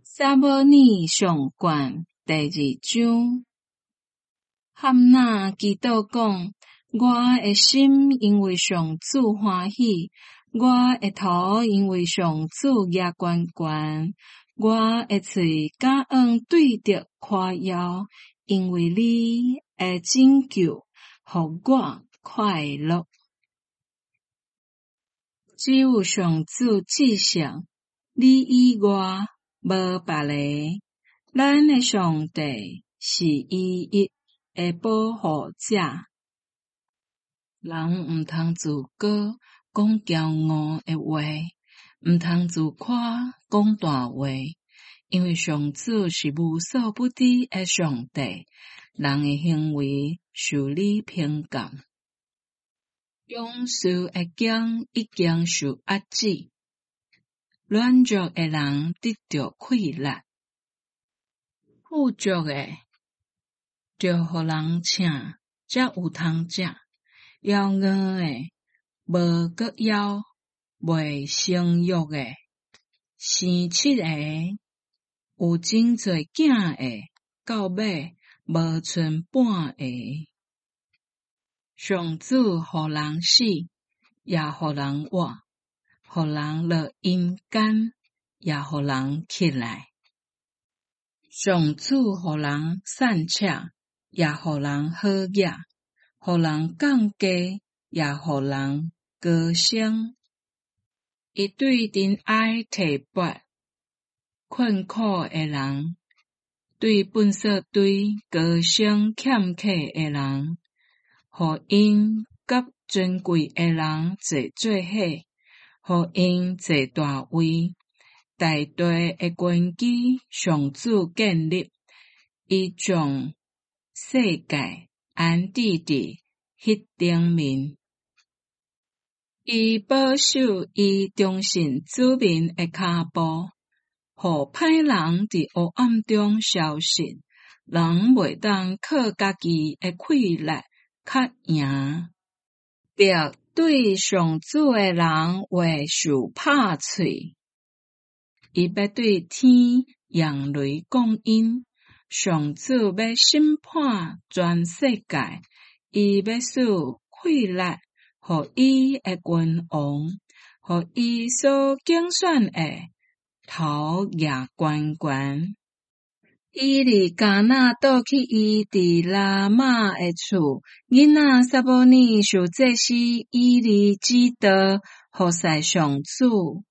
撒母耳上卷第二章。汉娜祈祷讲：我的心因为上主欢喜，我的头因为上主举悬悬，我的嘴感恩对着夸耀，因为你的拯救，互我快乐。只有上主至上，你以外无别个。咱的上帝是唯一的保护者。人毋通自高讲骄傲的话，毋通自夸讲大话，因为上主是无所不知的上帝，人的行为受你评鉴。勇士的剑已经受压制，软弱的人得到快乐，富足的着互人请，才有通食；枵饿的无阁枵，未生育的生七个，有真侪囝的，到尾无剩半个。上主互人死，也互人活；互人落阴间，也互人起来。上主互人散赤，也互人好野；互人降低，也互人高升。伊对仁爱提拔困苦的人，对粪扫堆高升欠客的人，互因甲尊贵的人坐做伙，互因坐大位。大地的根基，上主建立，伊将世界安置伫迄顶面。伊保守伊忠信子民的骹步，互歹人伫黑暗中消失，人袂当靠家己的快乐较赢。别对上主的人话受拍喙。伊要对天扬雷降阴，上主要审判全世界，伊要使快乐，互伊的君王，互伊所竞选的头举悬悬。伊伫迦纳倒去伊伫拉玛的厝，囡仔撒母耳受祭司以利指导，服侍上主。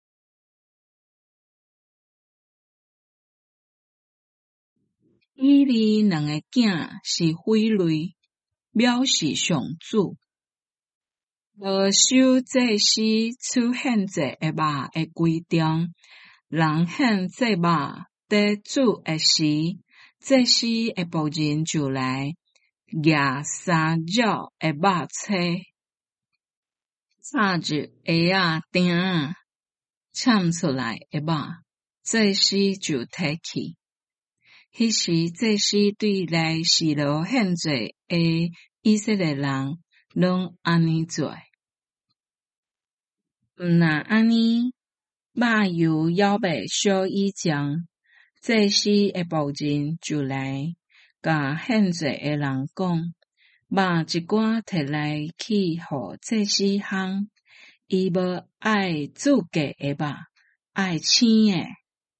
以利两个囝是匪类，藐视上主，无守祭司出献祭的肉的规定。人献祭肉伫煮的时，祭司的仆人就来拿三肉的肉切，插入鞋仔钉，呛出来的肉，祭司就摕去。迄时，祭司对来示罗献祭的以色列人，拢安尼做。毋若安尼，肉油还未烧以前，祭司的仆人就来，甲献祭的人讲，肉一寡摕来去互祭司烘，伊无爱煮过的肉，爱青的。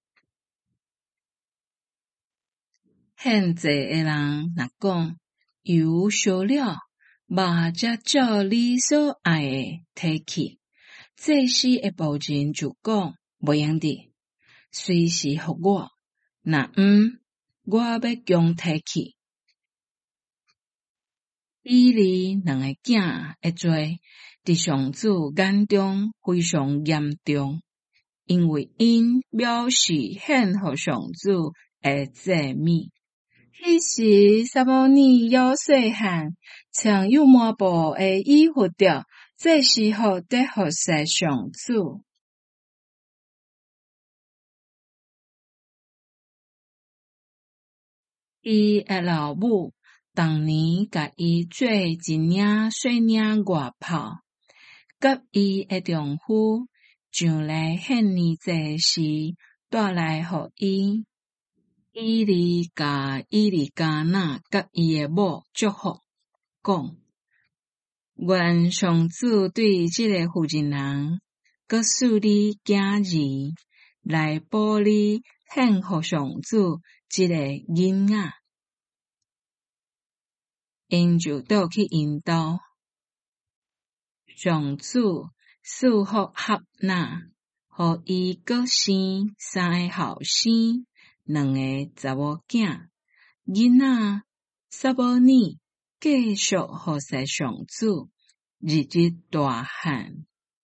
献祭的人若讲油烧了，肉才照你所爱的摕去。祭司的仆人就讲袂用得，随时互我，若毋，我要强摕去。以利两个囝的罪，伫上主眼中非常严重，因为因藐视献互上主的祭物。迄时，撒母耳犹细汉，穿有抹布的衣服着，这时候得服侍上主。伊的老母当年甲伊做一领细领外袍，甲伊的丈夫上来献年祭时， 带来互伊。伊利甲伊利加那甲伊诶某祝福，讲：愿上主对即个妇人人，佮使你囝儿来保你献互上主即个囡仔。因就倒去引导，上主赐福合纳，互伊佮生3个后生，2个查某囝，囡仔撒母尼继续服侍上主，日日大汉。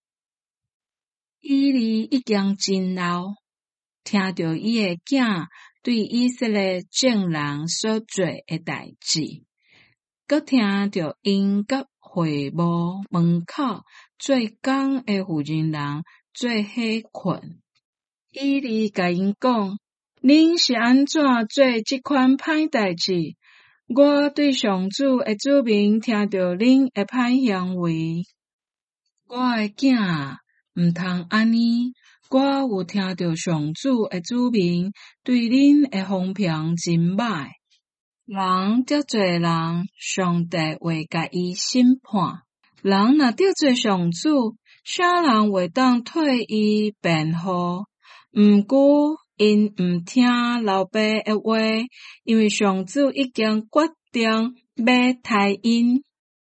伊利已经真老，听着伊诶囝对以色列众人所做诶代志。佮听着因甲会幕门口做工诶妇人人做伙困，伊利甲因讲：恁是安怎做即款歹代志？我对上主诶子民听着恁诶歹行为，我诶囝毋通安尼。我有听着上主诶子民对恁诶风评真歹。人得罪人，上帝会甲伊审判。人若得罪上主，啥人会当替伊辩护？毋过因毋听老爸诶话，因为上主已经决定要杀因。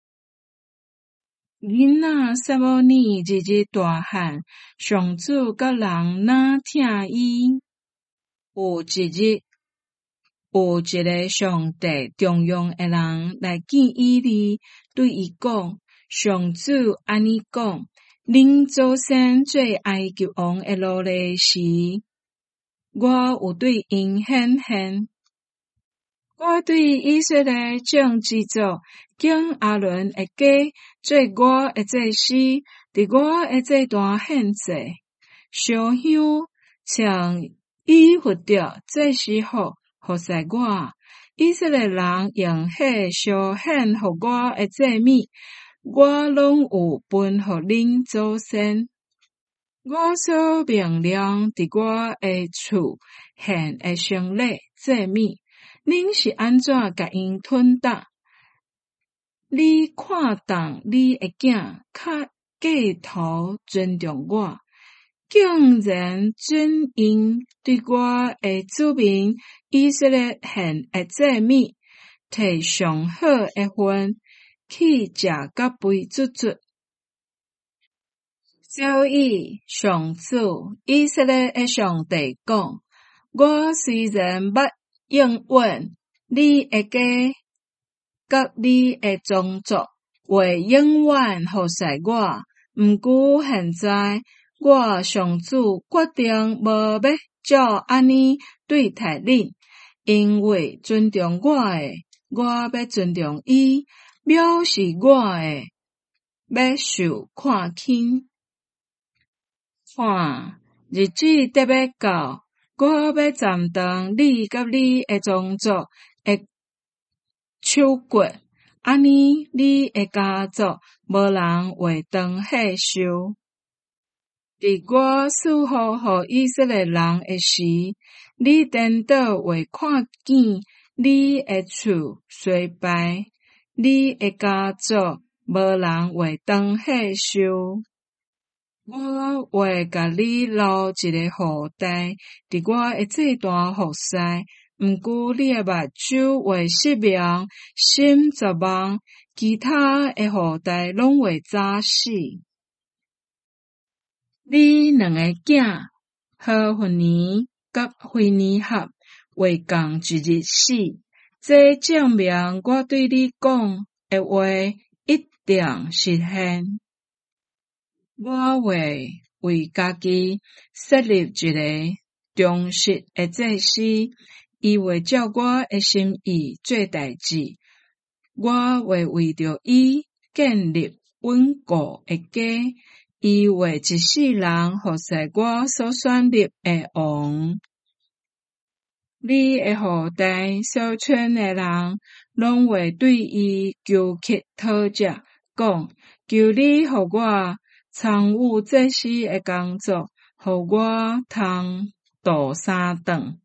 囡仔撒母尼日日大汉，上主甲人哪听伊？有一日，有一个上帝重用诶人来见伊利，对伊讲：上主安尼讲，恁祖先做埃及王诶奴隶时，我有对因显现。我对以色列众支族敬阿伦诶家做我诶祭司，伫我诶祭坛献祭，烧香，像伊获着祭司服侍我。以色列人用火烧献互我诶祭物，我拢有分互恁祖先。我所命令伫我诶厝献诶生礼祭物，恁是安怎甲因吞达？你看重你诶囝较计图尊重我，竟然准因对我诶子民以色列献诶祭物，摕上好诶份去食甲肥足足。所以上主以色列诶上帝讲：我虽然捌应允你诶家甲你诶宗族会永远服侍我，毋过现在我上主决定无要照安尼对待恁，因为尊重我诶，我要尊重伊；藐视我诶，要受看轻。看，日子得要到，我要斩断你甲你诶宗族诶手骨，安尼你诶家族无人会当岁寿。伫我赐福互以色列人诶时，你颠倒会看见你诶厝衰败，你诶家族无人会当岁寿。我会甲你留一个后代，伫我诶祭坛服侍，毋过你诶目睭会失明，心绝望，其他诶后代拢会早死。你2个囝，何弗尼甲菲尼哈会共一日死，这证明我对你讲诶话一定实现。我会为家己设立一个忠实诶祭司，伊会照我诶心意做代志。我会为着伊建立稳固诶家，伊会一世人服侍我所选立诶王。你诶后代所选诶人，拢会对伊求乞讨食，讲：求你互我参与祭司诶工作，互我通倒三顿。